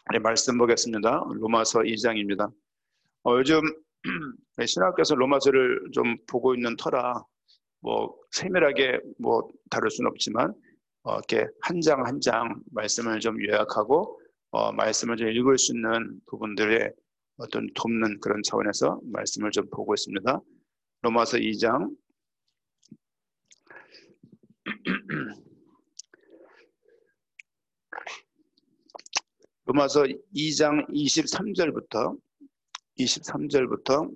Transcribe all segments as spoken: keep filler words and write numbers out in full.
네, 말씀 보겠습니다. 로마서 이 장입니다. 어, 요즘 신학교에서 로마서를 좀 보고 있는 터라 뭐 세밀하게 뭐 다룰 수는 없지만 어, 이렇게 한 장 한 장 말씀을 좀 요약하고 어, 말씀을 좀 읽을 수 있는 부분들의 어떤 돕는 그런 차원에서 말씀을 좀 보고 있습니다. 로마서 이 장 로마서 이 장 이십삼 절부터 이십삼 절부터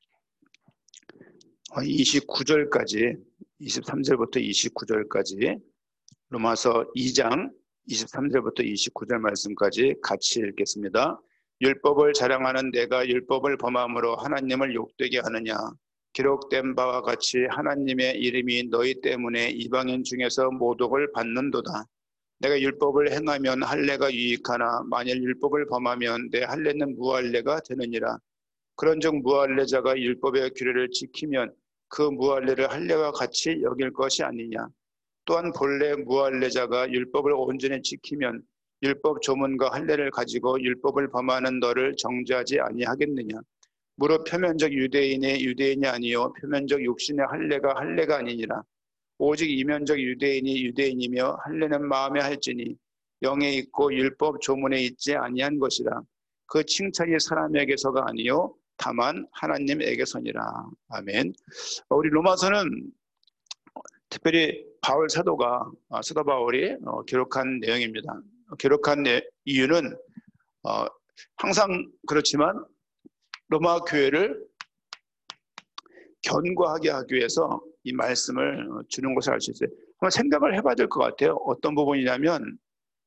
이십구 절까지 이십삼 절부터 이십구 절까지 로마서 이 장 이십삼 절부터 이십구 절 말씀까지 같이 읽겠습니다. 율법을 자랑하는 내가 율법을 범함으로 하나님을 욕되게 하느냐? 기록된 바와 같이 하나님의 이름이 너희 때문에 이방인 중에서 모독을 받는도다. 내가 율법을 행하면 할례가 유익하나 만일 율법을 범하면 내 할례는 무할례가 되느니라. 그런즉 무할례자가 율법의 규례를 지키면 그 무할례를 할례와 같이 여길 것이 아니냐. 또한 본래 무할례자가 율법을 온전히 지키면 율법 조문과 할례를 가지고 율법을 범하는 너를 정죄하지 아니하겠느냐. 무릇 표면적 유대인의 유대인이 아니요 표면적 육신의 할례가 할례가 아니니라. 오직 이면적 유대인이 유대인이며 할례는 마음에 할지니 영에 있고 율법 조문에 있지 아니한 것이라. 그 칭찬이 사람에게서가 아니요 다만 하나님에게서니라. 아멘. 우리 로마서는 특별히 바울 사도가 사도 바울이 기록한 내용입니다. 기록한 이유는 항상 그렇지만 로마 교회를 견고하게 하기 위해서 이 말씀을 주는 것을 알 수 있어요. 한번 생각을 해봐야 될 것 같아요. 어떤 부분이냐면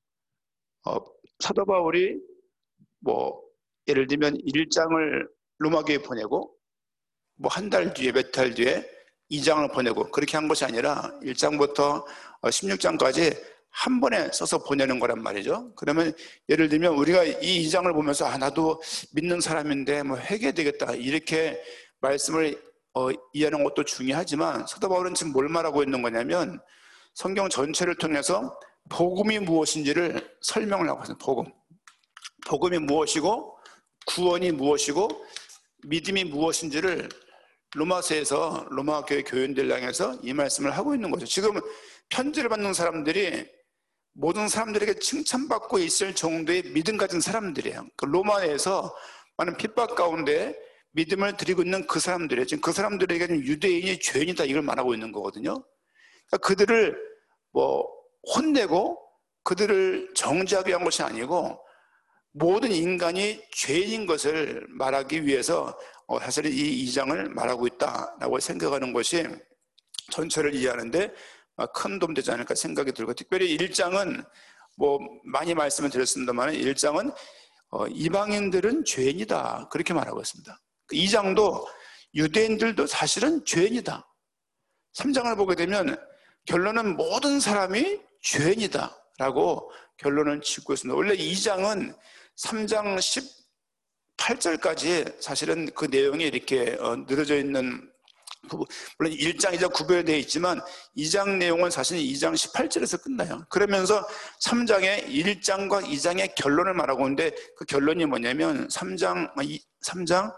어, 사도 바울이 뭐 예를 들면 일 장을 로마 교회에 보내고 뭐 한 달 뒤에 몇 달 뒤에 이 장을 보내고 그렇게 한 것이 아니라 일 장부터 십육 장까지 한 번에 써서 보내는 거란 말이죠. 그러면 예를 들면 우리가 이 이 장을 보면서 아 나도 믿는 사람인데 뭐 회개되겠다 이렇게 말씀을 어, 이해하는 것도 중요하지만 사도 바울은 지금 뭘 말하고 있는 거냐면 성경 전체를 통해서 복음이 무엇인지를 설명을 하고 있습니다. 복음. 복음이 무엇이고 구원이 무엇이고 믿음이 무엇인지를 로마서에서 로마 교회 교인들 향해서 이 말씀을 하고 있는 거죠. 지금 편지를 받는 사람들이 모든 사람들에게 칭찬받고 있을 정도의 믿음 가진 사람들이에요. 그 로마에서 많은 핍박 가운데 믿음을 드리고 있는 그 사람들이에요. 지금 그 사람들에게는 유대인이 죄인이다 이걸 말하고 있는 거거든요. 그러니까 그들을 뭐 혼내고 그들을 정죄하기 위한 것이 아니고 모든 인간이 죄인인 것을 말하기 위해서 사실 이 이 장을 말하고 있다라고 생각하는 것이 전체를 이해하는데 큰 도움 되지 않을까 생각이 들고, 특별히 일 장은 뭐 많이 말씀을 드렸습니다만 일 장은 이방인들은 죄인이다 그렇게 말하고 있습니다. 이 장도 유대인들도 사실은 죄인이다. 삼 장을 보게 되면 결론은 모든 사람이 죄인이다 라고 결론을 짓고 있습니다. 원래 이 장은 삼 장 십팔 절까지 사실은 그 내용이 이렇게 늘어져 있는 부분, 물론 일 장, 이 장 구별되어 있지만 이 장 내용은 사실 이 장 십팔 절에서 끝나요. 그러면서 삼 장의 일 장과 이 장의 결론을 말하고 있는데 그 결론이 뭐냐면 삼 장, 삼 장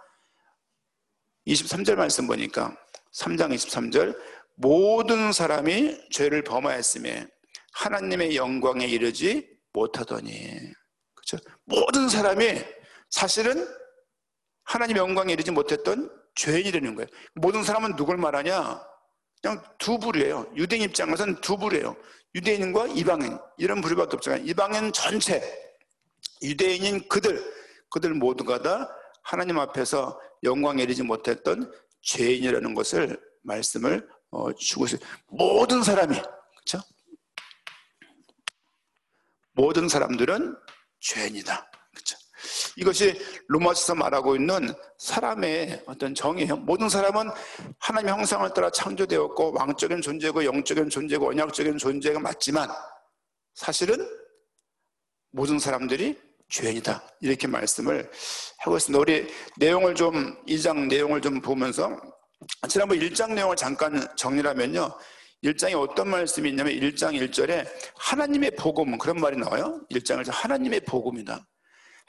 이십삼 절 말씀 보니까 삼 장 이십삼 절 모든 사람이 죄를 범하였으며 하나님의 영광에 이르지 못하더니, 그렇죠? 모든 사람이 사실은 하나님의 영광에 이르지 못했던 죄인이라는 거예요. 모든 사람은 누굴 말하냐? 그냥 두 부류예요. 유대인 입장에서는 두 부류예요. 유대인과 이방인 이런 부류밖에 없잖아요. 이방인 전체, 유대인인 그들 그들 모두가 다 하나님 앞에서 영광에 이르지 못했던 죄인이라는 것을 말씀을 어, 주고 있어요. 모든 사람이, 그렇죠? 모든 사람들은 죄인이다. 그렇죠? 이것이 로마서에서 말하고 있는 사람의 어떤 정의예요. 모든 사람은 하나님의 형상을 따라 창조되었고 왕적인 존재고 영적인 존재고 언약적인 존재가 맞지만 사실은 모든 사람들이 죄인이다 이렇게 말씀을 하고 있습니다. 우리 내용을 좀 이 장 내용을 좀 보면서 지난번 일 장 내용을 잠깐 정리하면요, 일 장에 어떤 말씀이 있냐면 일 장 일 절에 하나님의 복음 그런 말이 나와요. 일 장 일 절 하나님의 복음이다.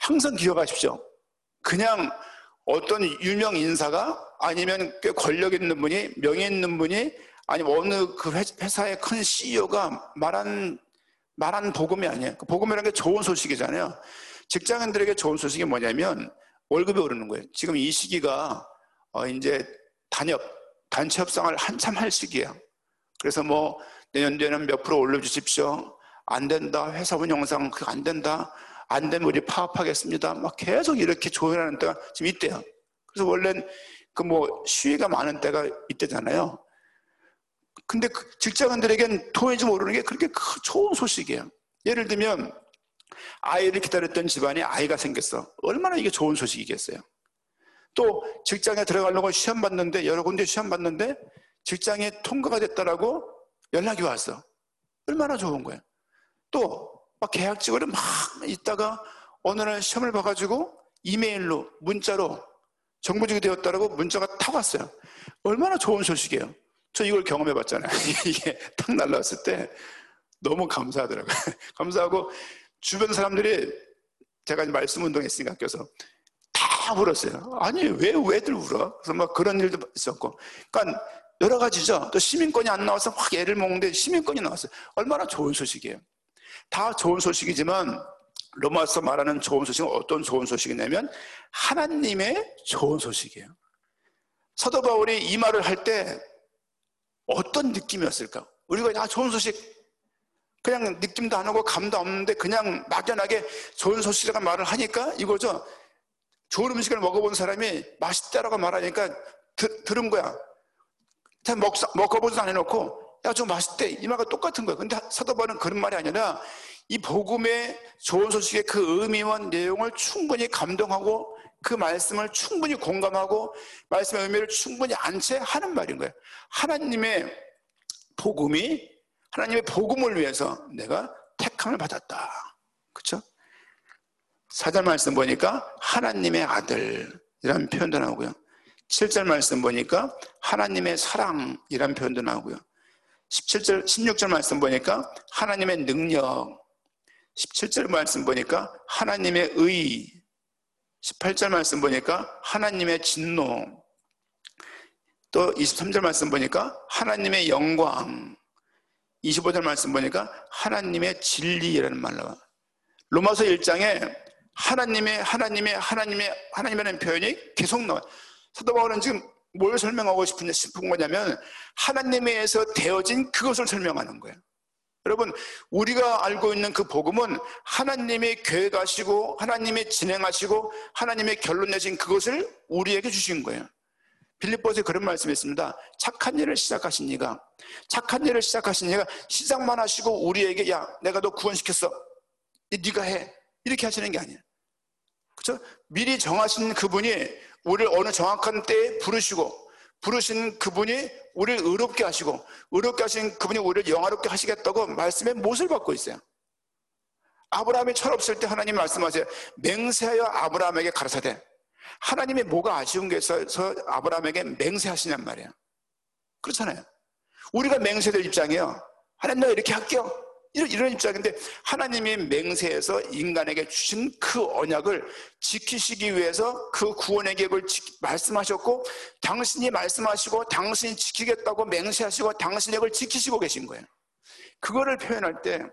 항상 기억하십시오. 그냥 어떤 유명 인사가 아니면 꽤 권력 있는 분이, 명예 있는 분이, 아니면 어느 그 회사의 큰 씨이오가 말한 말한 복음이 아니에요. 복음이라는 게 좋은 소식이잖아요. 직장인들에게 좋은 소식이 뭐냐면 월급이 오르는 거예요. 지금 이 시기가 어 이제 단협, 단체 협상을 한참 할 시기예요. 그래서 뭐 내년도에는 몇 프로 올려주십시오. 안 된다. 회사 운영상 그거 안 된다. 안 되면 우리 파업하겠습니다. 막 계속 이렇게 조율하는 때가 지금 이때요. 그래서 원래는 그 뭐 시위가 많은 때가 이때잖아요. 근데 그 직장인들에겐 돈이 좀 오르는 게 그렇게 좋은 소식이에요. 예를 들면 아이를 기다렸던 집안에 아이가 생겼어. 얼마나 이게 좋은 소식이겠어요. 또 직장에 들어가려고 시험 봤는데, 여러 군데 시험 봤는데 직장에 통과가 됐다라고 연락이 왔어. 얼마나 좋은 거예요. 또 막 계약직으로 막 있다가 어느 날 시험을 봐가지고 이메일로, 문자로 정보직이 되었다라고 문자가 탁 왔어요. 얼마나 좋은 소식이에요. 저 이걸 경험해 봤잖아요. 이게 탁 날라왔을 때 너무 감사하더라고요. 감사하고 주변 사람들이, 제가 말씀 운동했으니까 학교에서 다 울었어요. 아니 왜 왜들 울어? 그래서 막 그런 일도 있었고, 그러니까 여러 가지죠. 또 시민권이 안 나와서 확 애를 먹는데 시민권이 나왔어요. 얼마나 좋은 소식이에요. 다 좋은 소식이지만 로마서 말하는 좋은 소식은 어떤 좋은 소식이냐면 하나님의 좋은 소식이에요. 사도 바울이 이 말을 할 때 어떤 느낌이었을까? 우리가 아 좋은 소식, 그냥 느낌도 안 오고 감도 없는데 그냥 막연하게 좋은 소식이라고 말을 하니까 이거죠. 좋은 음식을 먹어본 사람이 맛있다라고 말하니까 드, 들은 거야. 먹, 먹어보지도 안 해놓고 야 좀 맛있대, 이 말과 똑같은 거야. 근데 사도 바울은 그런 말이 아니라 이 복음의 좋은 소식의 그 의미와 내용을 충분히 감동하고 그 말씀을 충분히 공감하고 말씀의 의미를 충분히 안채하는 말인 거예요. 하나님의 복음이, 하나님의 복음을 위해서 내가 택함을 받았다. 그렇죠? 사 절 말씀 보니까 하나님의 아들이라는 표현도 나오고요. 칠 절 말씀 보니까 하나님의 사랑이라는 표현도 나오고요. 십칠 절, 십육 절 말씀 보니까 하나님의 능력, 십칠 절 말씀 보니까 하나님의 의, 십팔 절 말씀 보니까 하나님의 진노, 또 이십삼 절 말씀 보니까 하나님의 영광, 이십오 절 말씀 보니까 하나님의 진리라는 말 나와. 로마서 일 장에 하나님의 하나님의 하나님의 하나님이라는 표현이 계속 나와요. 사도 바울은 지금 뭘 설명하고 싶은, 싶은 거냐면 하나님에 의해서 되어진 그것을 설명하는 거예요. 여러분, 우리가 알고 있는 그 복음은 하나님의 계획하시고 하나님의 진행하시고 하나님의 결론 내신 그것을 우리에게 주신 거예요. 빌립보서에 그런 말씀이 있습니다. 착한 일을 시작하신 이가, 착한 일을 시작하신 이가 시작만 하시고 우리에게 야 내가 너 구원시켰어, 네가 해, 이렇게 하시는 게 아니에요. 그렇죠? 미리 정하신 그분이 우리를 어느 정확한 때에 부르시고, 부르신 그분이 우리를 의롭게 하시고, 의롭게 하신 그분이 우리를 영화롭게 하시겠다고 말씀의 못을 받고 있어요. 아브라함이 철없을 때 하나님 말씀하세요. 맹세하여 아브라함에게 가라사대. 하나님의 뭐가 아쉬운 게 있어서 아브라함에게 맹세하시냔 말이에요. 그렇잖아요. 우리가 맹세될 입장이에요. 하나님 내가 이렇게 할게요, 이런, 이런 입장인데 하나님이 맹세해서 인간에게 주신 그 언약을 지키시기 위해서 그 구원의 계획을 지, 말씀하셨고, 당신이 말씀하시고 당신이 지키겠다고 맹세하시고 당신의 계획을 지키시고 계신 거예요. 그거를 표현할 때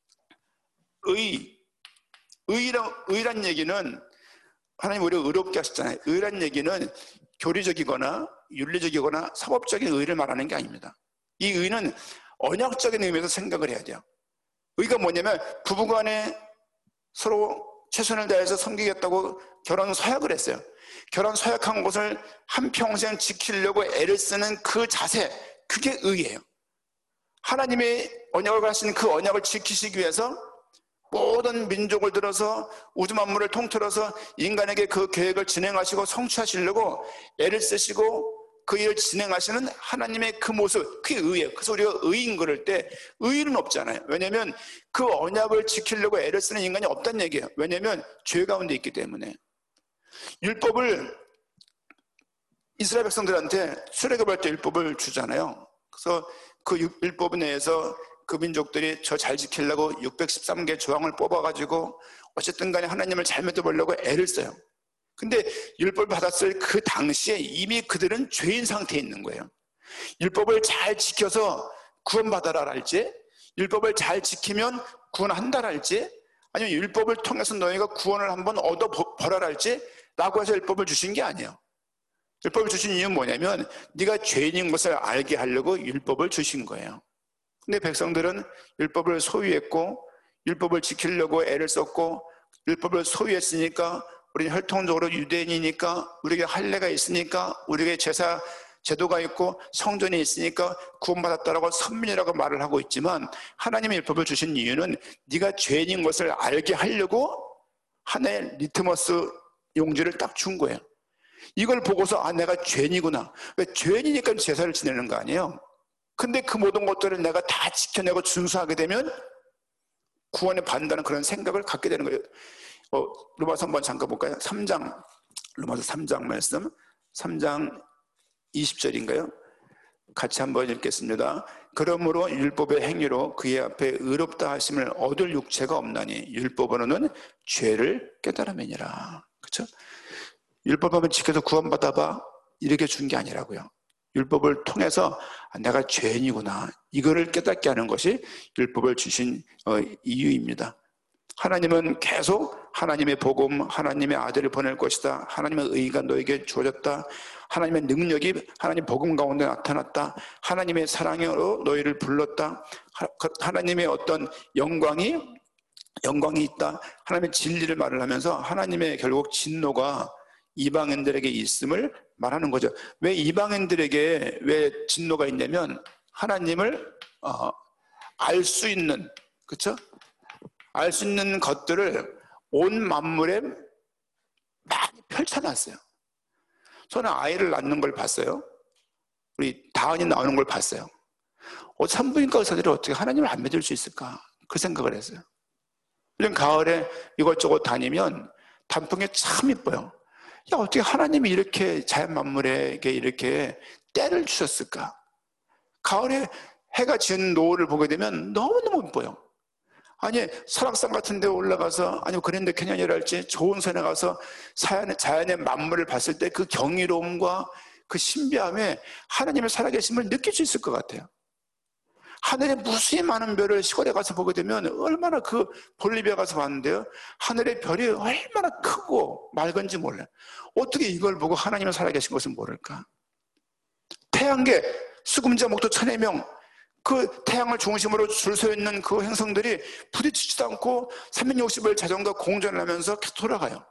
의, 의란, 의란 얘기는 하나님 우리를 의롭게 하셨잖아요. 의란 얘기는 교리적이거나 윤리적이거나 사법적인 의를 말하는 게 아닙니다. 이 의는 언약적인 의미에서 생각을 해야 돼요. 의가 뭐냐면 부부간에 서로 최선을 다해서 섬기겠다고 결혼 서약을 했어요. 결혼 서약한 것을 한평생 지키려고 애를 쓰는 그 자세, 그게 의예요. 하나님의 언약을 하신 그 언약을 지키시기 위해서 모든 민족을 들어서 우주 만물을 통틀어서 인간에게 그 계획을 진행하시고 성취하시려고 애를 쓰시고 그 일을 진행하시는 하나님의 그 모습, 그게 의예요. 그래서 우리가 의인 그럴 때 의의는 없잖아요. 왜냐하면 그 언약을 지키려고 애를 쓰는 인간이 없다는 얘기예요. 왜냐하면 죄 가운데 있기 때문에. 율법을 이스라엘 백성들한테 출애굽할 때 율법을 주잖아요. 그래서 그 율법 내에서 그 민족들이 저 잘 지키려고 육백십삼 개 조항을 뽑아가지고 어쨌든 간에 하나님을 잘 믿어보려고 애를 써요. 근데 율법을 받았을 그 당시에 이미 그들은 죄인 상태에 있는 거예요. 율법을 잘 지켜서 구원받아라 할지, 율법을 잘 지키면 구원한다 할지, 아니면 율법을 통해서 너희가 구원을 한번 얻어보라 할지 라고 해서 율법을 주신 게 아니에요. 율법을 주신 이유는 뭐냐면 네가 죄인인 것을 알게 하려고 율법을 주신 거예요. 근데 백성들은 율법을 소유했고 율법을 지키려고 애를 썼고 율법을 소유했으니까 우리는 혈통적으로 유대인이니까 우리에게 할례가 있으니까 우리에게 제사 제도가 있고 성전이 있으니까 구원받았다라고 선민이라고 말을 하고 있지만 하나님의 율법을 주신 이유는 네가 죄인인 것을 알게 하려고 하나의 리트머스 용지를 딱 준 거예요. 이걸 보고서 아 내가 죄인이구나. 죄인이니까 제사를 지내는 거 아니에요. 근데 그 모든 것들을 내가 다 지켜내고 준수하게 되면 구원을 받는다는 그런 생각을 갖게 되는 거예요. 어, 로마서 한번 잠깐 볼까요? 삼 장, 로마서 삼 장 말씀, 삼 장 이십 절인가요? 같이 한번 읽겠습니다. 그러므로 율법의 행위로 그의 앞에 의롭다 하심을 얻을 육체가 없나니 율법으로는 죄를 깨달음이니라. 그렇죠? 율법 한번 지켜서 구원받아봐 이렇게 준 게 아니라고요. 율법을 통해서 내가 죄인이구나 이거를 깨닫게 하는 것이 율법을 주신 이유입니다. 하나님은 계속 하나님의 복음, 하나님의 아들을 보낼 것이다. 하나님의 의가 너에게 주어졌다. 하나님의 능력이 하나님 복음 가운데 나타났다. 하나님의 사랑으로 너희를 불렀다. 하나님의 어떤 영광이 영광이 있다. 하나님의 진리를 말을 하면서 하나님의 결국 진노가 이방인들에게 있음을 말하는 거죠. 왜 이방인들에게 왜 진노가 있냐면 하나님을 어, 알 수 있는, 그렇죠? 알 수 있는 것들을 온 만물에 많이 펼쳐놨어요. 저는 아이를 낳는 걸 봤어요. 우리 다은이 나오는 걸 봤어요. 어, 산부인과 의사들이 어떻게 하나님을 안 믿을 수 있을까? 그 생각을 했어요. 요즘 가을에 이것저것 다니면 단풍이 참 이뻐요. 야, 어떻게 하나님이 이렇게 자연 만물에게 이렇게 때를 주셨을까? 가을에 해가 지는 노을을 보게 되면 너무너무 이뻐요. 아니, 설악산 같은 데 올라가서, 아니면 그랜드 캐년이랄지 좋은 산에 가서 자연의, 자연의 만물을 봤을 때 그 경이로움과 그 신비함에 하나님의 살아계심을 느낄 수 있을 것 같아요. 하늘에 무수히 많은 별을 시골에 가서 보게 되면 얼마나 그 볼리비아 가서 봤는데요. 하늘의 별이 얼마나 크고 맑은지 몰라요. 어떻게 이걸 보고 하나님을 살아계신 것을 모를까? 태양계, 수금자 목도 천여 명, 그 태양을 중심으로 줄 서 있는 그 행성들이 부딪히지도 않고 삼백육십 일 자전거 공전을 하면서 계속 돌아가요.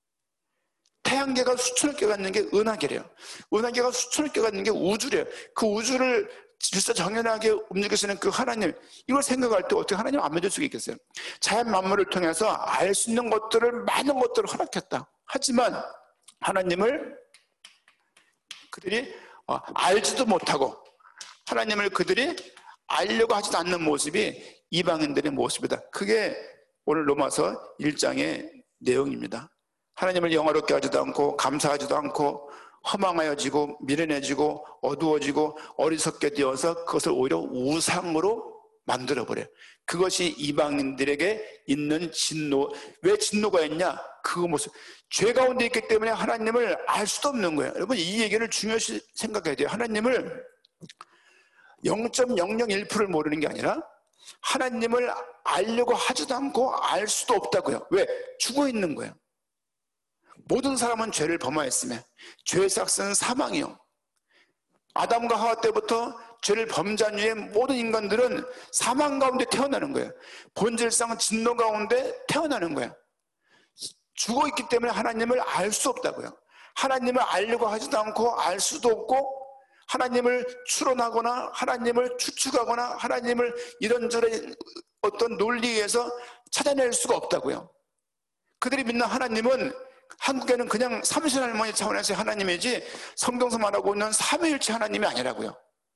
태양계가 수천억 개가 있는 게 은하계래요. 은하계가 수천억 개가 있는 게 우주래요. 그 우주를 질서 정연하게 움직이시는 그 하나님, 이걸 생각할 때 어떻게 하나님 안 믿을 수가 있겠어요? 자연 만물을 통해서 알 수 있는 것들을, 많은 것들을 허락했다. 하지만 하나님을 그들이 알지도 못하고 하나님을 그들이 알려고 하지도 않는 모습이 이방인들의 모습이다. 그게 오늘 로마서 일 장의 내용입니다. 하나님을 영화롭게 하지도 않고 감사하지도 않고 허망하여지고 미련해지고 어두워지고 어리석게 되어서 그것을 오히려 우상으로 만들어버려요. 그것이 이방인들에게 있는 진노. 왜 진노가 있냐? 그 모습. 죄 가운데 있기 때문에 하나님을 알 수도 없는 거예요. 여러분 이 얘기를 중요시 생각해야 돼요. 하나님을 영 점 영영일 퍼센트를 모르는 게 아니라 하나님을 알려고 하지도 않고 알 수도 없다고요. 왜? 죽어 있는 거예요. 모든 사람은 죄를 범하였으며 죄의 삭스는 사망이요. 아담과 하와 때부터 죄를 범죄한 후에 모든 인간들은 사망 가운데 태어나는 거예요. 본질상 진노 가운데 태어나는 거예요. 죽어 있기 때문에 하나님을 알 수 없다고요. 하나님을 알려고 하지도 않고 알 수도 없고 하나님을 추론하거나 하나님을 추측하거나 하나님을 이런저런 어떤 논리에서 찾아낼 수가 없다고요. 그들이 믿는 하나님은 한국에는 그냥 삼신할머니 차원에서 하나님이지 성경에서 말하고 있는 삼위일체 하나님이 아니라고요.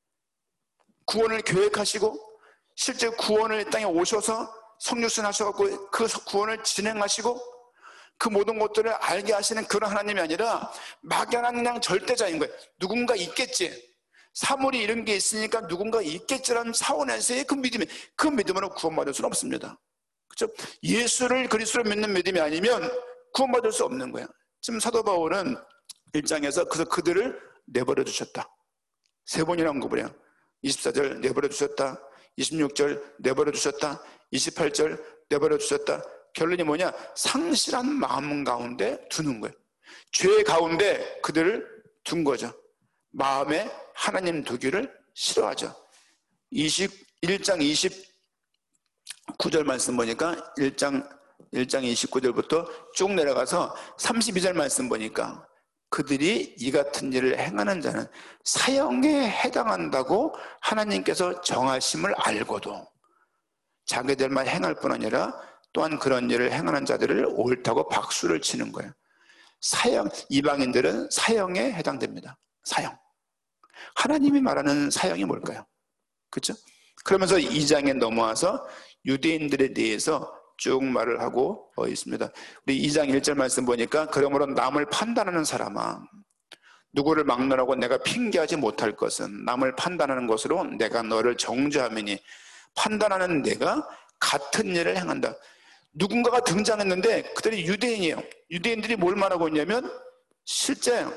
구원을 계획하시고 실제 구원을 이 땅에 오셔서 성육신 하셔서 그 구원을 진행하시고 그 모든 것들을 알게 하시는 그런 하나님이 아니라 막연한 그냥 절대자인 거예요. 누군가 있겠지. 사물이 이런 게 있으니까 누군가 있겠지라는 차원에서의 그 믿음이, 그 믿음으로 구원받을 수는 없습니다. 그렇죠? 예수를 그리스도로 믿는 믿음이 아니면 구원받을 수 없는 거예요. 지금 사도 바울은 일 장에서 그래서 그들을 내버려 두셨다. 세 번이나 언급을 해요. 이십사 절 내버려 두셨다. 이십육 절 내버려 두셨다. 이십팔 절 내버려 두셨다. 결론이 뭐냐? 상실한 마음 가운데 두는 거예요. 죄 가운데 그들을 둔 거죠. 마음에 하나님 두기를 싫어하죠. 이십일 장 이십구 절 말씀 보니까 일 장 일 장 이십구 절부터 쭉 내려가서 삼십이 절 말씀 보니까 그들이 이 같은 일을 행하는 자는 사형에 해당한다고 하나님께서 정하심을 알고도 자기들만 행할 뿐 아니라 또한 그런 일을 행하는 자들을 옳다고 박수를 치는 거예요. 사형, 이방인들은 사형에 해당됩니다. 사형. 하나님이 말하는 사형이 뭘까요? 그렇죠? 그러면서 이 장에 넘어와서 유대인들에 대해서 쭉 말을 하고 있습니다. 우리 이 장 일 절 말씀 보니까 그러므로 남을 판단하는 사람아, 누구를 막론하고 내가 핑계하지 못할 것은 남을 판단하는 것으로 내가 너를 정죄하매니 판단하는 내가 같은 일을 행한다. 누군가가 등장했는데 그들이 유대인이에요. 유대인들이 뭘 말하고 있냐면 실제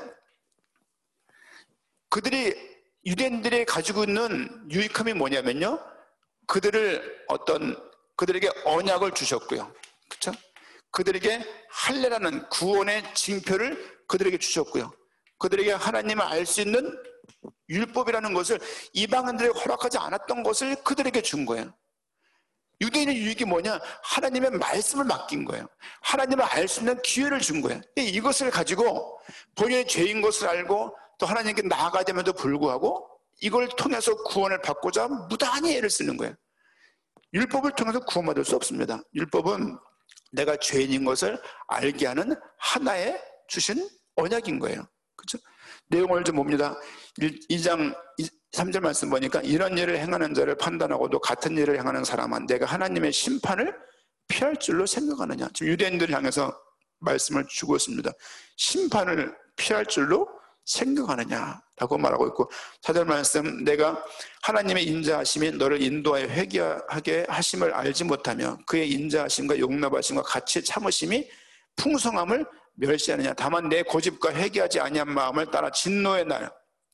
그들이 유대인들이 가지고 있는 유익함이 뭐냐면요, 그들을 어떤 그들에게 언약을 주셨고요. 그렇죠? 그들에게 할례라는 구원의 징표를 그들에게 주셨고요. 그들에게 하나님을 알 수 있는 율법이라는 것을 이방인들에게 허락하지 않았던 것을 그들에게 준 거예요. 유대인의 유익이 뭐냐? 하나님의 말씀을 맡긴 거예요. 하나님을 알 수 있는 기회를 준 거예요. 이것을 가지고 본인의 죄인 것을 알고 또 하나님께 나아가야 됨에도 불구하고 이걸 통해서 구원을 받고자 무단히 애를 쓰는 거예요. 율법을 통해서 구원받을 수 없습니다. 율법은 내가 죄인인 것을 알게 하는 하나의 주신 언약인 거예요. 그렇죠? 내용을 좀 봅니다. 이 장 삼 절 말씀 보니까 이런 일을 행하는 자를 판단하고도 같은 일을 행하는 사람은 내가 하나님의 심판을 피할 줄로 생각하느냐. 지금 유대인들을 향해서 말씀을 주고 있습니다. 심판을 피할 줄로 생각하느냐라고 말하고 있고, 사 절 말씀 내가 하나님의 인자하심이 너를 인도하여 회개하게 하심을 알지 못하며 그의 인자하심과 용납하심과 같이 참으심이 풍성함을 멸시하느냐. 다만 내 고집과 회개하지 아니한 마음을 따라 진노의 날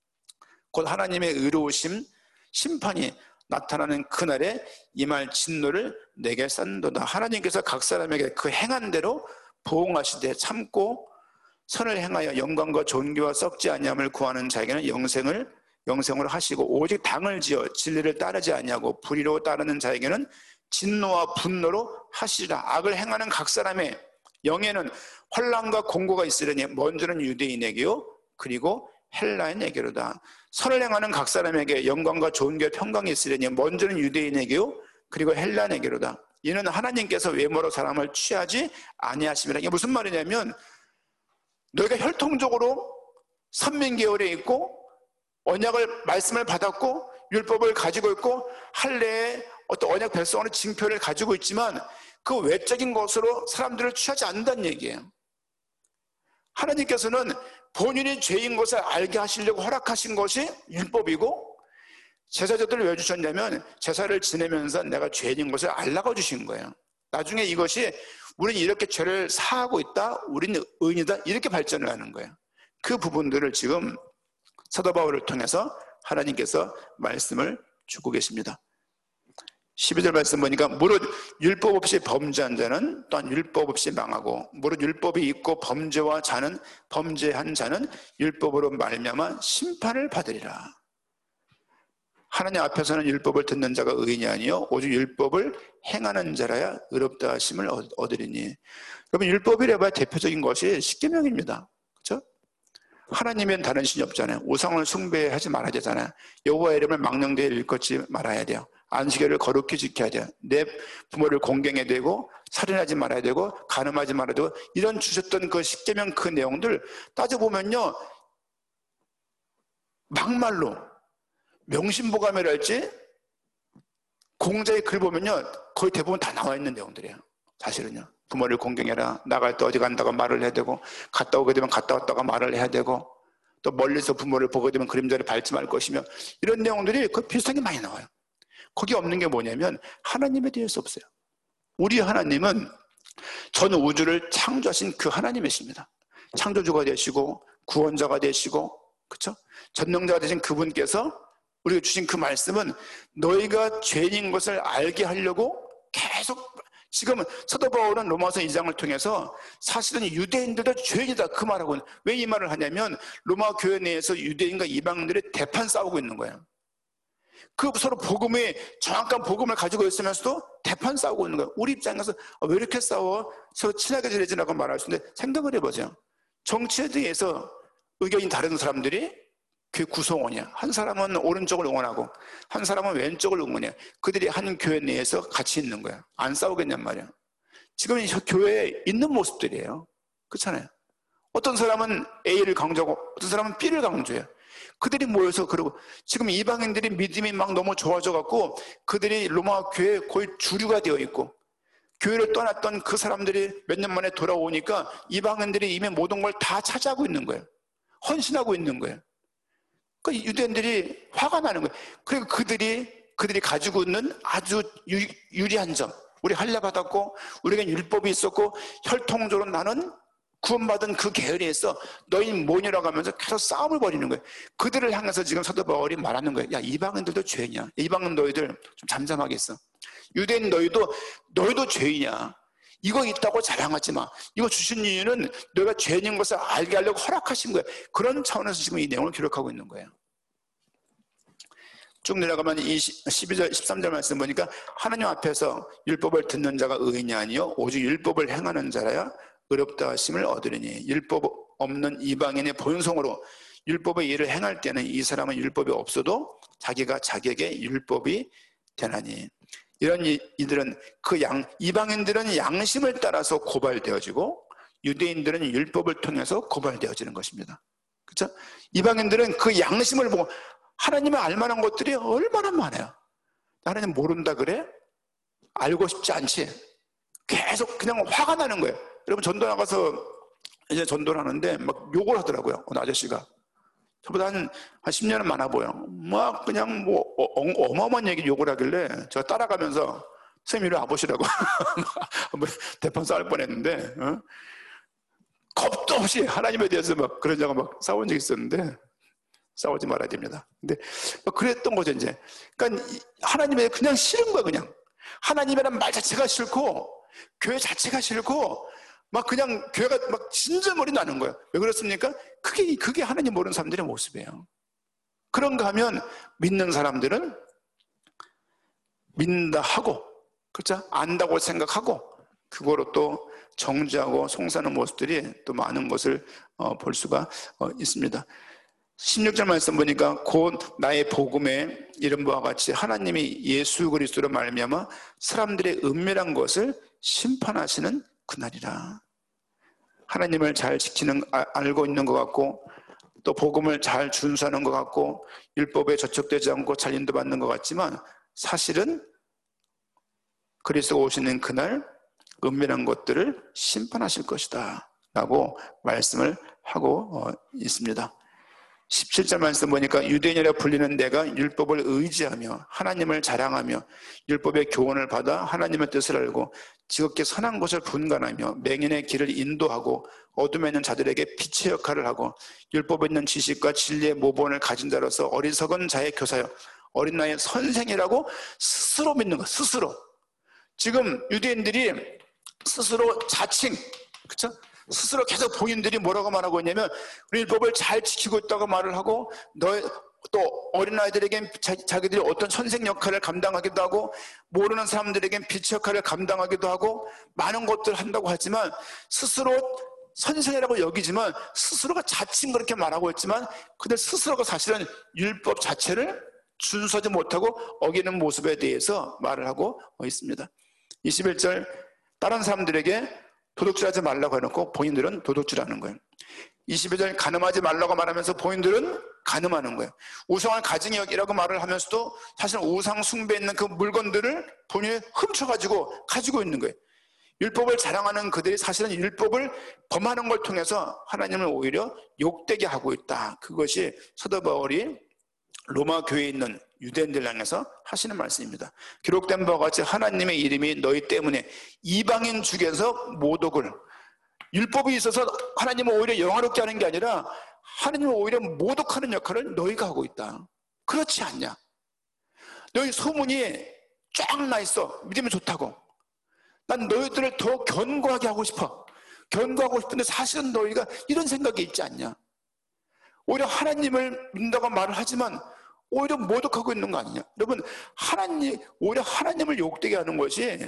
곧 하나님의 의로우심 심판이 나타나는 그날에 임할 진노를 내게 싼도다. 하나님께서 각 사람에게 그 행한 대로 보응하시되 참고 선을 행하여 영광과 존귀와 썩지 아니함을 구하는 자에게는 영생을 영생을 하시고 오직 당을 지어 진리를 따르지 아니하고 불의로 따르는 자에게는 진노와 분노로 하시리라. 악을 행하는 각 사람의 영에는 환난과 공고가 있으려니 먼저는 유대인에게요 그리고 헬라인에게로다. 선을 행하는 각 사람에게 영광과 존귀와 평강이 있으려니 먼저는 유대인에게요 그리고 헬라인에게로다. 이는 하나님께서 외모로 사람을 취하지 아니하심이라. 이게 무슨 말이냐면 너희가 혈통적으로 선민계열에 있고 언약을 말씀을 받았고 율법을 가지고 있고 할례의 어떤 언약 백성의 징표를 가지고 있지만 그 외적인 것으로 사람들을 취하지 않는다는 얘기예요. 하나님께서는 본인이 죄인 것을 알게 하시려고 허락하신 것이 율법이고, 제사자들을 왜 주셨냐면 제사를 지내면서 내가 죄인인 것을 알라고 주신 거예요. 나중에 이것이 우리는 이렇게 죄를 사하고 있다, 우리는 의인이다, 이렇게 발전을 하는 거예요. 그 부분들을 지금 사도 바울을 통해서 하나님께서 말씀을 주고 계십니다. 십이 절 말씀 보니까 무릇 율법 없이 범죄한 자는 또한 율법 없이 망하고 무릇 율법이 있고 범죄와 자는 범죄한 자는 율법으로 말미암아 심판을 받으리라. 하나님 앞에서는 율법을 듣는 자가 의인이 아니요 오직 율법을 행하는 자라야 의롭다 하심을 얻으리니. 여러분, 율법이라봐야 대표적인 것이 십계명입니다. 그렇죠? 하나님은 다른 신이 없잖아요. 우상을 숭배하지 말아야 되잖아요. 여호와의 이름을 망령되이 일컫지 말아야 돼요. 안식일을 거룩히 지켜야 돼요. 내 부모를 공경해야 되고 살인하지 말아야 되고 간음하지 말아야 되고, 이런 주셨던 그 십계명 그 내용들 따져보면요 막말로 명심보감이랄지 공자의 글 보면요 거의 대부분 다 나와 있는 내용들이에요. 사실은요. 부모를 공경해라, 나갈 때 어디 간다고 말을 해야 되고, 갔다 오게 되면 갔다 왔다가 말을 해야 되고, 또 멀리서 부모를 보게 되면 그림자를 밟지 말 것이며, 이런 내용들이 그 비슷하게 많이 나와요. 거기 없는 게 뭐냐면 하나님에 대해서 없어요. 우리 하나님은 전 우주를 창조하신 그 하나님이십니다. 창조주가 되시고 구원자가 되시고, 그렇죠? 전능자가 되신 그분께서 우리가 주신 그 말씀은 너희가 죄인인 것을 알게 하려고 계속, 지금 사도 바울은 로마서 이 장을 통해서 사실은 유대인들도 죄인이다 그 말하고, 왜 이 말을 하냐면 로마 교회 내에서 유대인과 이방인들이 대판 싸우고 있는 거예요. 그 서로 복음의 정확한 복음을 가지고 있으면서도 대판 싸우고 있는 거예요. 우리 입장에서 왜 이렇게 싸워? 서로 친하게 지내지라고 말할 수 있는데, 생각을 해보세요. 정치에 대해서 의견이 다른 사람들이 그 구성원이야. 한 사람은 오른쪽을 응원하고 한 사람은 왼쪽을 응원해. 그들이 한 교회 내에서 같이 있는 거야. 안 싸우겠냔 말이야. 지금 이 교회에 있는 모습들이에요. 그렇잖아요. 어떤 사람은 A를 강조하고 어떤 사람은 B를 강조해요. 그들이 모여서, 그러고 지금 이방인들이 믿음이 막 너무 좋아져 갖고 그들이 로마 교회 거의 주류가 되어 있고, 교회를 떠났던 그 사람들이 몇 년 만에 돌아오니까 이방인들이 이미 모든 걸 다 차지하고 있는 거예요. 헌신하고 있는 거예요. 그러니까 유대인들이 화가 나는 거예요. 그러니까 그들이 그들이 가지고 있는 아주 유, 유리한 점, 우리 할례 받았고 우리에겐 율법이 있었고 혈통적으로 나는 구원받은 그 계열에서 너희 뭐냐라고 하면서 계속 싸움을 벌이는 거예요. 그들을 향해서 지금 사도 바울이 말하는 거예요. 야, 이방인들도 죄냐? 이방인 너희들 좀 잠잠하게 있어. 유대인 너희도 너희도 죄이냐? 이거 있다고 자랑하지 마. 이거 주신 이유는 너희가 죄인인 것을 알게 하려고 허락하신 거예요. 그런 차원에서 지금 이 내용을 기록하고 있는 거예요. 쭉 내려가면 이 십이 절, 십삼 절 말씀 보니까 하나님 앞에서 율법을 듣는 자가 의인이 아니요 오직 율법을 행하는 자라야 의롭다 하심을 얻으리니, 율법 없는 이방인의 본성으로 율법의 일을 행할 때는 이 사람은 율법이 없어도 자기가 자기에게 율법이 되나니. 이런 이들은 그 양, 이방인들은 양심을 따라서 고발되어지고 유대인들은 율법을 통해서 고발되어지는 것입니다. 그렇죠? 이방인들은 그 양심을 보고 하나님을 알만한 것들이 얼마나 많아요. 하나님 모른다 그래? 알고 싶지 않지? 계속 그냥 화가 나는 거예요. 여러분, 전도 나가서 이제 전도를 하는데 막 욕을 하더라고요. 어느 아저씨가. 저보다 한, 한 십 년은 많아 보여. 막 그냥 뭐 어, 어마어마한 얘기 욕을 하길래 제가 따라가면서 선생님 이리 와보시라고 대판 싸울 뻔했는데, 어? 겁도 없이 하나님에 대해서 막 그런 자가 막 싸운 적이 있었는데, 싸우지 말아야 됩니다. 근데 그랬던 거죠 이제. 그러니까 하나님에 그냥 싫은 거야. 그냥 하나님이라는 말 자체가 싫고 교회 자체가 싫고 막 그냥 교회가 막 진절머리 나는 거예요. 왜 그렇습니까? 그게 그게 하나님 모르는 사람들의 모습이에요. 그런가 하면 믿는 사람들은 믿는다 하고, 그렇죠? 안다고 생각하고 그거로 또 정죄하고 송사하는 모습들이 또 많은 것을 어, 볼 수가 어, 있습니다. 십육 절 말씀 보니까 곧 나의 복음에 이른 바와 같이 하나님이 예수 그리스도로 말미암아 사람들의 은밀한 것을 심판하시는 그날이라. 하나님을 잘 지키는, 알고 있는 것 같고 또 복음을 잘 준수하는 것 같고 율법에 저촉되지 않고 잘 인도받는 것 같지만 사실은 그리스도가 오시는 그날 은밀한 것들을 심판하실 것이다 라고 말씀을 하고 있습니다. 십칠 절 말씀 보니까 유대인이라 불리는 내가 율법을 의지하며 하나님을 자랑하며 율법의 교훈을 받아 하나님의 뜻을 알고 지극히 선한 것을 분간하며 맹인의 길을 인도하고 어둠에 있는 자들에게 빛의 역할을 하고 율법에 있는 지식과 진리의 모본을 가진 자로서 어리석은 자의 교사여 어린 나이의 선생이라고 스스로 믿는 것. 스스로. 지금 유대인들이 스스로 자칭, 그렇죠? 스스로 계속 본인들이 뭐라고 말하고 있냐면 우리 율법을 잘 지키고 있다고 말을 하고 너, 또 어린아이들에겐 자기들이 어떤 선생 역할을 감당하기도 하고 모르는 사람들에겐 빛 역할을 감당하기도 하고 많은 것들을 한다고 하지만 스스로 선생이라고 여기지만 스스로가 자칭 그렇게 말하고 있지만 그들 스스로가 사실은 율법 자체를 준수하지 못하고 어기는 모습에 대해서 말을 하고 있습니다. 이십일 절 다른 사람들에게 도둑질하지 말라고 해놓고 본인들은 도둑질하는 거예요. 이십이 절 가늠하지 말라고 말하면서 본인들은 가늠하는 거예요. 우상을 가증히 여기라고 말을 하면서도 사실 우상 숭배에 있는 그 물건들을 본인이 훔쳐가지고 가지고 있는 거예요. 율법을 자랑하는 그들이 사실은 율법을 범하는 걸 통해서 하나님을 오히려 욕되게 하고 있다. 그것이 사도 바울이 로마 교회에 있는 유대인들 향해서 하시는 말씀입니다. 기록된 바와 같이 하나님의 이름이 너희 때문에 이방인 중에서 모독을, 율법이 있어서 하나님을 오히려 영화롭게 하는 게 아니라 하나님을 오히려 모독하는 역할을 너희가 하고 있다. 그렇지 않냐? 너희 소문이 쫙 나 있어. 믿으면 좋다고. 난 너희들을 더 견고하게 하고 싶어. 견고하고 싶은데 사실은 너희가 이런 생각이 있지 않냐? 오히려 하나님을 믿는다고 말을 하지만 오히려 모독하고 있는 거 아니냐? 여러분, 하나님, 오히려 하나님을 욕되게 하는 것이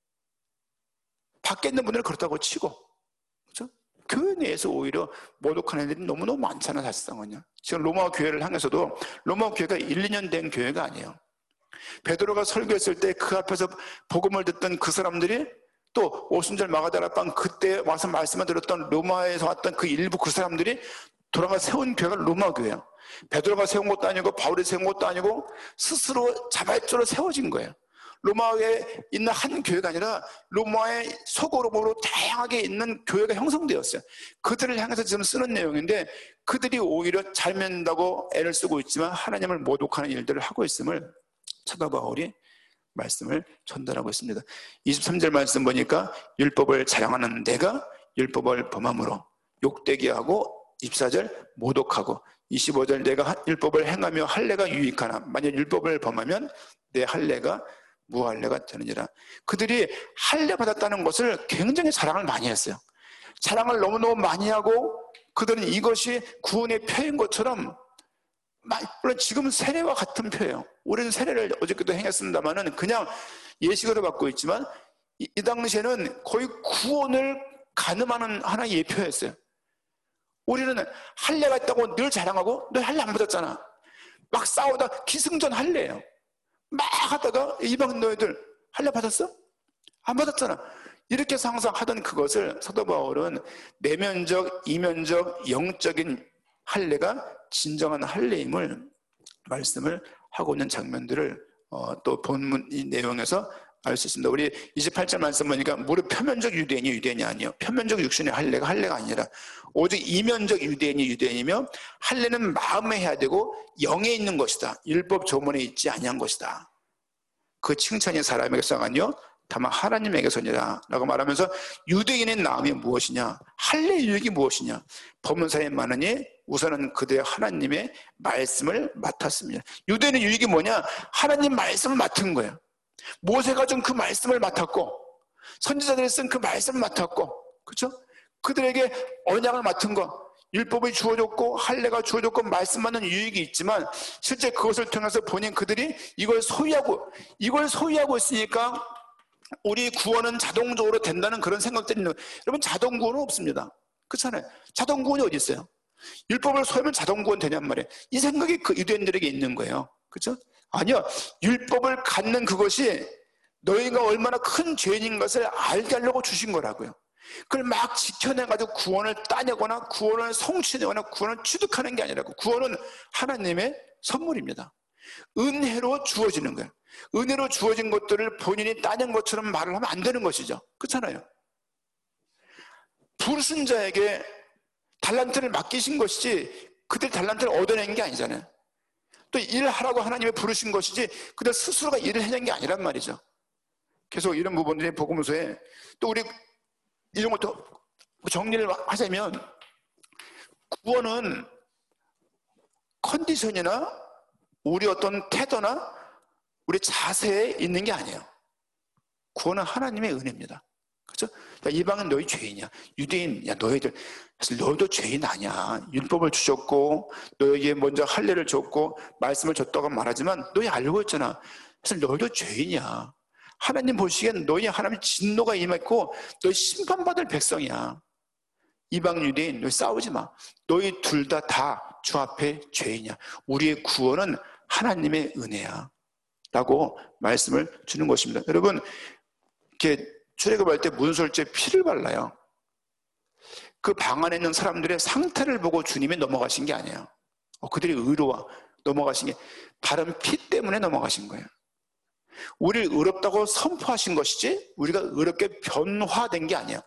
밖에 있는 분들은 그렇다고 치고, 그렇죠? 교회 내에서 오히려 모독하는 애들이 너무너무 많잖아, 사실상은요. 지금 로마 교회를 향해서도 로마 교회가 일, 이 년 된 교회가 아니에요. 베드로가 설교했을 때 그 앞에서 복음을 듣던 그 사람들이 또 오순절 마가다라방 그때 와서 말씀을 들었던 로마에서 왔던 그 일부 그 사람들이 돌아가 세운 교회가 로마 교회예요. 베드로가 세운 것도 아니고 바울이 세운 것도 아니고 스스로 자발적으로 세워진 거예요. 로마에 있는 한 교회가 아니라 로마의 소그룹으로 다양하게 있는 교회가 형성되었어요. 그들을 향해서 지금 쓰는 내용인데 그들이 오히려 잘 믿는다고 애를 쓰고 있지만 하나님을 모독하는 일들을 하고 있음을 사도 바울이 말씀을 전달하고 있습니다. 이십삼 절 말씀 보니까 율법을 자랑하는 내가 율법을 범함으로 욕되게 하고, 이십사 절 모독하고, 이십오 절 내가 율법을 행하며 할례가 유익하나 만약 율법을 범하면 내 할례가 무할례가 되느니라. 그들이 할례 받았다는 것을 굉장히 자랑을 많이 했어요. 자랑을 너무너무 많이 하고 그들은 이것이 구원의 표인 것처럼, 물론 지금은 세례와 같은 표예요. 우리는 세례를 어저께도 행했습니다만은 그냥 예식으로 받고 있지만 이, 이 당시에는 거의 구원을 가늠하는 하나의 예표였어요. 우리는 할례가 있다고 늘 자랑하고 너 할례 안 받았잖아. 막 싸우다 기승전 할례예요. 막 하다가 이방 너희들 할례 받았어? 안 받았잖아. 이렇게 항상 하던 그것을 사도 바울은 내면적, 이면적, 영적인 할례가 진정한 할례임을 말씀을 하고 있는 장면들을 어, 또 본문 이 내용에서 알 수 있습니다. 우리 이십팔 절 말씀 보니까 무릇 표면적 유대인이 유대인이 아니요 표면적 육신의 할례가 할례가 아니라 오직 이면적 유대인이 유대인이며 할례는 마음에 해야 되고 영에 있는 것이다. 율법 조문에 있지 아니한 것이다. 그 칭찬이 사람에게서 아니요 다만 하나님에게서니라 라고 말하면서 유대인의 나음이 무엇이냐, 할례의 유익이 무엇이냐, 범은 사람이 많으니 우선은 그들의 하나님의 말씀을 맡았습니다. 유대인의 유익이 뭐냐, 하나님 말씀을 맡은 거예요. 모세가 준 그 말씀을 맡았고 선지자들이 쓴 그 말씀을 맡았고, 그렇죠? 그들에게 언약을 맡은 거, 율법이 주어졌고 할례가 주어졌고 말씀받는 유익이 있지만 실제 그것을 통해서 본인 그들이 이걸 소유하고 이걸 소유하고 있으니까 우리 구원은 자동적으로 된다는 그런 생각들이 있는 거예요. 여러분, 자동 구원은 없습니다. 그렇잖아요. 자동 구원이 어디 있어요? 율법을 소유하면 자동 구원 되냔 말이에요. 이 생각이 그 유대인들에게 있는 거예요. 그렇죠? 아니요. 율법을 갖는 그것이 너희가 얼마나 큰 죄인인 것을 알게 하려고 주신 거라고요. 그걸 막 지켜내가지고 구원을 따내거나 구원을 성취내거나 구원을 취득하는 게 아니라고. 구원은 하나님의 선물입니다. 은혜로 주어지는 거예요. 은혜로 주어진 것들을 본인이 따낸 것처럼 말을 하면 안 되는 것이죠. 그렇잖아요. 불순자에게 달란트를 맡기신 것이지 그들 달란트를 얻어낸 게 아니잖아요. 또 일하라고 하나님이 부르신 것이지 그들 스스로가 일을 해낸 게 아니란 말이죠. 계속 이런 부분들이 복음서에 또 우리 이런 것도 정리를 하자면 구원은 컨디션이나 우리 어떤 태도나 우리 자세에 있는 게 아니에요. 구원은 하나님의 은혜입니다. 그렇죠? 야, 이방은 너희 죄인이야. 유대인, 야 너희들 사실 너희도 죄인 아니야. 율법을 주셨고 너에게 먼저 할례를 줬고 말씀을 줬다고 말하지만 너희 알고 있잖아. 사실 너희도 죄인이야. 하나님 보시기엔 너희 하나님 진노가 임했고 너희 심판받을 백성이야. 이방 유대인 너희 싸우지 마. 너희 둘 다 다 주 앞에 죄인이야. 우리의 구원은 하나님의 은혜야 라고 말씀을 주는 것입니다. 여러분, 이렇게 출애굽할 때 문설주에 피를 발라요. 그 방 안에 있는 사람들의 상태를 보고 주님이 넘어가신 게 아니에요. 어, 그들이 의로와 넘어가신 게 바른 피 때문에 넘어가신 거예요. 우리를 의롭다고 선포하신 것이지 우리가 의롭게 변화된 게 아니야.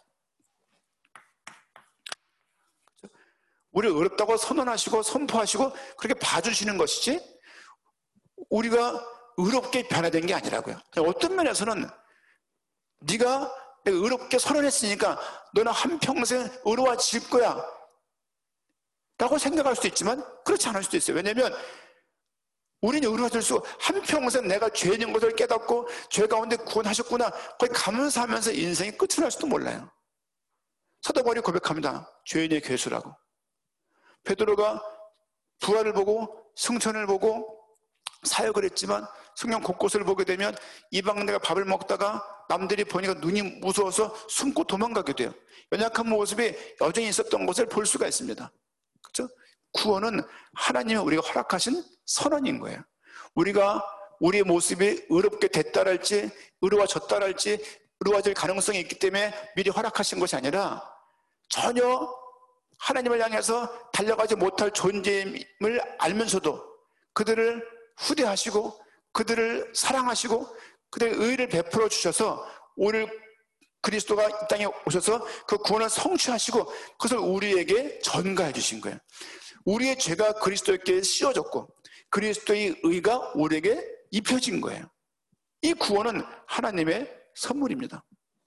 우리를 의롭다고 선언하시고 선포하시고 그렇게 봐주시는 것이지 우리가 의롭게 변화된 게 아니라고요. 어떤 면에서는 네가 내가 의롭게 선언했으니까 너는 한평생 의로워질 거야 라고 생각할 수도 있지만 그렇지 않을 수도 있어요. 왜냐하면 우리는 의로워질 수 한평생 내가 죄인 것을 깨닫고 죄 가운데 구원하셨구나 거기 감사하면서 인생이 끝이 날 수도 몰라요. 사도 바울이 고백합니다. 죄인의 괴수라고. 베드로가 부활을 보고 승천을 보고 사역을 했지만 성령 곳곳을 보게 되면 이방인들과 밥을 먹다가 남들이 보니까 눈이 무서워서 숨고 도망가게 돼요. 연약한 모습이 여전히 있었던 것을 볼 수가 있습니다. 그렇죠? 구원은 하나님이 우리가 허락하신 선언인 거예요. 우리가 우리의 모습이 의롭게 됐다랄지 의로워졌다랄지 의로워질 가능성이 있기 때문에 미리 허락하신 것이 아니라 전혀 하나님을 향해서 달려가지 못할 존재임을 알면서도 그들을 후대하시고 그들을 사랑하시고 그들의 의를 베풀어 주셔서 오늘 그리스도가 이 땅에 오셔서 그 구원을 성취하시고 그것을 우리에게 전가해 주신 거예요. 우리의 죄가 그리스도께 씌워졌고 그리스도의 의가 우리에게 입혀진 거예요. 이 구원은 하나님의 선물입니다.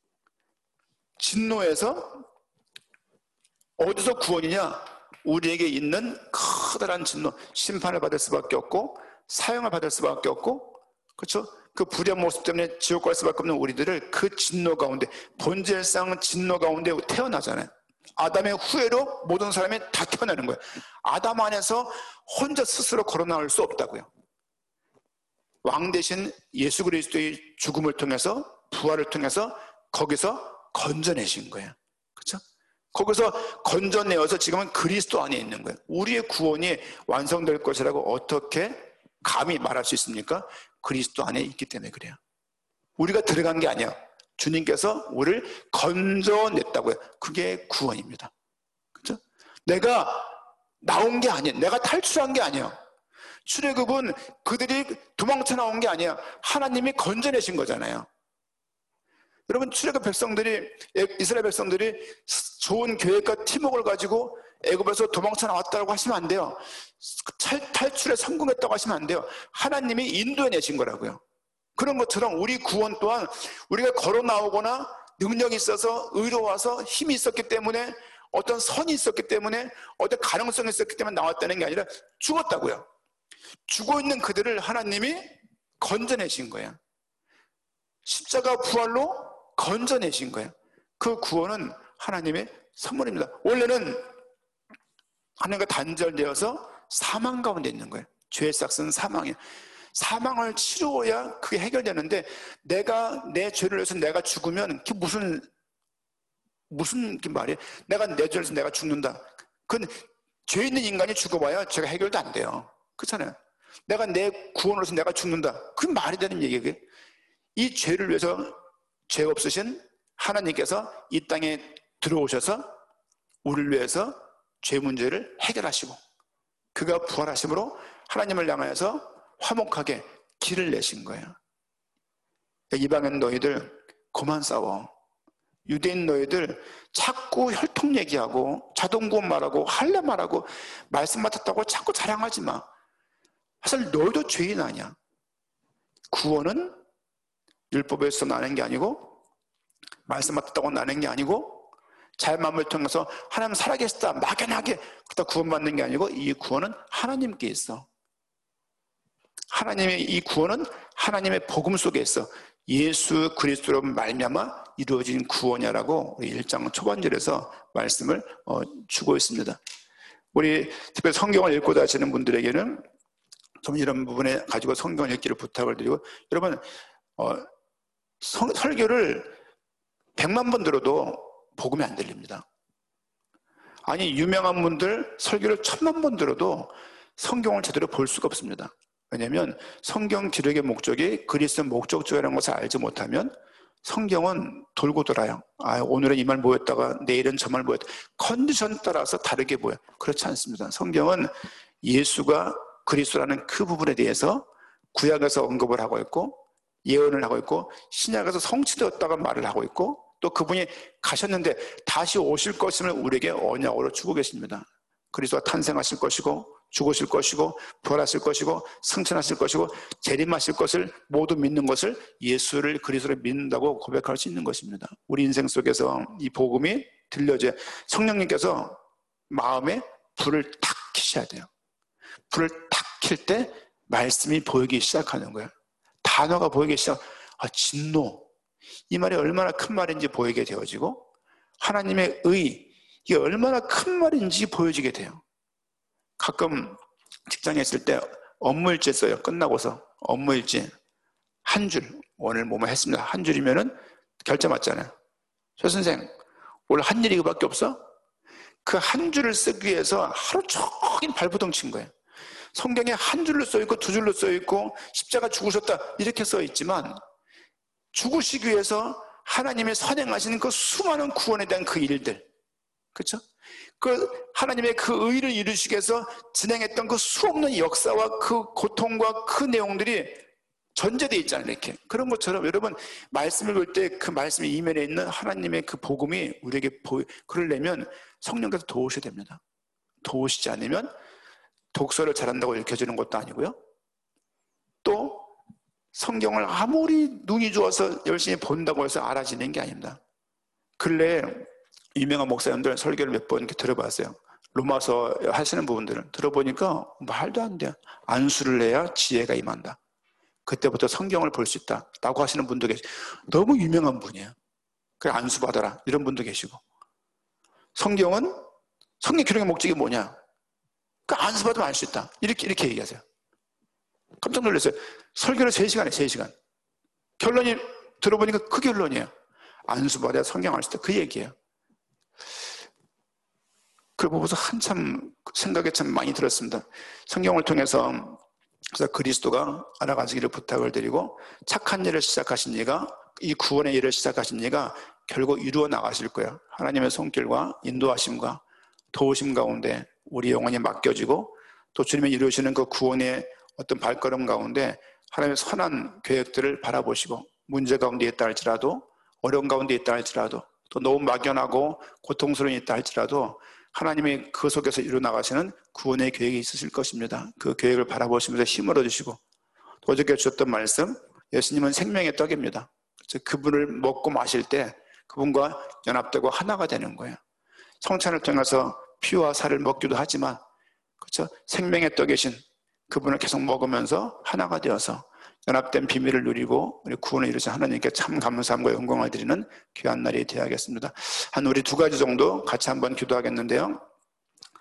진노에서 어디서 구원이냐? 우리에게 있는 커다란 진노, 심판을 받을 수밖에 없고 사형을 받을 수밖에 없고, 그렇죠? 그 불의한 모습 때문에 지옥 갈 수밖에 없는 우리들을 그 진노 가운데, 본질상 진노 가운데 태어나잖아요. 아담의 후예로 모든 사람이 다 태어나는 거예요. 아담 안에서 혼자 스스로 걸어 나올 수 없다고요. 왕 대신 예수 그리스도의 죽음을 통해서, 부활을 통해서 거기서 건져내신 거예요. 그렇죠? 거기서 건져내어서 지금은 그리스도 안에 있는 거예요. 우리의 구원이 완성될 것이라고 어떻게 감히 말할 수 있습니까? 그리스도 안에 있기 때문에 그래요. 우리가 들어간 게 아니야. 주님께서 우리를 건져냈다고요. 그게 구원입니다. 그렇죠? 내가 나온 게 아니야. 내가 탈출한 게 아니야. 출애굽은 그들이 도망쳐 나온 게 아니야. 하나님이 건져내신 거잖아요. 여러분, 출애굽 백성들이, 이스라엘 백성들이 좋은 계획과 팀웍을 가지고 애굽에서 도망쳐 나왔다고 하시면 안 돼요. 탈출에 성공했다고 하시면 안 돼요. 하나님이 인도해내신 거라고요. 그런 것처럼 우리 구원 또한 우리가 걸어 나오거나 능력이 있어서 의로워서 힘이 있었기 때문에 어떤 선이 있었기 때문에 어떤 가능성이 있었기 때문에 나왔다는 게 아니라 죽었다고요. 죽어있는 그들을 하나님이 건져내신 거예요. 십자가 부활로 건져내신 거예요. 그 구원은 하나님의 선물입니다. 원래는 하나님과 단절되어서 사망 가운데 있는 거예요. 죄의 싹은 사망이에요. 사망을 치루어야 그게 해결되는데 내가 내 죄를 위해서 내가 죽으면 그게 무슨 무슨 말이에요? 내가 내 죄를 위해서 내가 죽는다. 그건 죄 있는 인간이 죽어봐야 죄가 해결도 안 돼요. 그렇잖아요. 내가 내 구원을 위해서 내가 죽는다. 그건 말이 되는 얘기예요. 이 죄를 위해서 죄 없으신 하나님께서 이 땅에 들어오셔서 우리를 위해서 죄 문제를 해결하시고 그가 부활하심으로 하나님을 향하여서 화목하게 길을 내신 거예요. 이방인 너희들 그만 싸워. 유대인 너희들 자꾸 혈통 얘기하고 자동구원 말하고 할례 말하고 말씀 맡았다고 자꾸 자랑하지 마. 사실 너희도 죄인 아니야. 구원은 율법에서 나는 게 아니고 말씀 맡았다고 나는 게 아니고 잘 마음을 통해서 하나님 살아계시다 막연하게 그렇다 구원받는 게 아니고 이 구원은 하나님께 있어. 하나님의 이 구원은 하나님의 복음 속에 있어. 예수 그리스도로 말미암아 이루어진 구원이라고 우리 일 장 초반절에서 말씀을 어, 주고 있습니다. 우리 특별히 성경을 읽고 다니시는 분들에게는 좀 이런 부분에 가지고 성경을 읽기를 부탁을 드리고 여러분 어, 성, 설교를 백만 번 들어도 복음이 안 들립니다. 아니 유명한 분들 설교를 천만 번 들어도 성경을 제대로 볼 수가 없습니다. 왜냐하면 성경 기록의 목적이 그리스도 목적지라는 것을 알지 못하면 성경은 돌고 돌아요. 아, 오늘은 이 말 보였다가 내일은 저 말 보였다. 컨디션 따라서 다르게 보여요. 그렇지 않습니다. 성경은 예수가 그리스도라는 그 부분에 대해서 구약에서 언급을 하고 있고 예언을 하고 있고 신약에서 성취되었다고 말을 하고 있고 또 그분이 가셨는데 다시 오실 것임을 우리에게 언약으로 주고 계십니다. 그리스도가 탄생하실 것이고 죽으실 것이고 부활하실 것이고 승천하실 것이고 재림하실 것을 모두 믿는 것을 예수를 그리스도를 믿는다고 고백할 수 있는 것입니다. 우리 인생 속에서 이 복음이 들려져야 성령님께서 마음에 불을 탁 켜셔야 돼요. 불을 탁 켤 때 말씀이 보이기 시작하는 거예요. 단어가 보이기 시작, 아, 진노. 이 말이 얼마나 큰 말인지 보이게 되어지고 하나님의 의, 이게 얼마나 큰 말인지 보여지게 돼요. 가끔 직장에 있을 때 업무일지 써요. 끝나고서 업무일지 한 줄, 오늘 뭐뭐 했습니다. 한 줄이면은 결제 맞잖아요. 조 선생, 오늘 한 일이 그밖에 없어? 그 한 줄을 쓰기 위해서 하루 종일 발부동 친 거예요. 성경에 한 줄로 써있고 두 줄로 써있고 십자가 죽으셨다 이렇게 써있지만 죽으시기 위해서 하나님의 선행하시는 그 수많은 구원에 대한 그 일들, 그렇죠? 그 하나님의 그 의를 이루시기 위해서 진행했던 그 수없는 역사와 그 고통과 그 내용들이 전제되어 있잖아요. 이렇게 그런 것처럼 여러분 말씀을 볼 때 그 말씀의 이면에 있는 하나님의 그 복음이 우리에게 보이, 그러려면 성령께서 도우셔야 됩니다. 도우시지 않으면 독서를 잘한다고 읽혀지는 것도 아니고요. 또 성경을 아무리 눈이 좋아서 열심히 본다고 해서 알아지는 게 아닙니다. 근래에 유명한 목사님들 설교를 몇 번 이렇게 들어봤어요. 로마서 하시는 부분들을 들어보니까 말도 안 돼요. 안수를 해야 지혜가 임한다. 그때부터 성경을 볼 수 있다 라고 하시는 분도 계시고 너무 유명한 분이에요. 그래 안수 받아라 이런 분도 계시고 성경은 성경 기록의 목적이 뭐냐? 그 안수 받으면 알 수 있다. 이렇게 이렇게 얘기하세요. 깜짝 놀랐어요. 설교를 세 시간에 세 시간. 결론이 들어보니까 그 결론이에요. 안수 받아야 성경 알 수 있다. 그 얘기예요. 그걸 보고서 한참 생각이 참 많이 들었습니다. 성경을 통해서 그래서 그리스도가 알아가시기를 부탁을 드리고 착한 일을 시작하신 이가 이 구원의 일을 시작하신 이가 결국 이루어 나가실 거예요. 하나님의 손길과 인도하심과 도우심 가운데 우리 영혼이 맡겨지고 또 주님이 이루시는 그 구원의 어떤 발걸음 가운데 하나님의 선한 계획들을 바라보시고 문제 가운데 있다 할지라도 어려운 가운데 있다 할지라도 또 너무 막연하고 고통스러운 있다 할지라도 하나님이 그 속에서 이루어나가시는 구원의 계획이 있으실 것입니다. 그 계획을 바라보시면서 힘을 얻으시고 또 어저께 주셨던 말씀 예수님은 생명의 떡입니다. 그분을 먹고 마실 때 그분과 연합되고 하나가 되는 거예요. 성찬을 통해서 피와 살을 먹기도 하지만 그렇죠? 생명의 떡이신 그분을 계속 먹으면서 하나가 되어서 연합된 비밀을 누리고 우리 구원을 이루신 하나님께 참 감사함과 영광을 드리는 귀한 날이 되어야겠습니다. 한 우리 두 가지 정도 같이 한번 기도하겠는데요.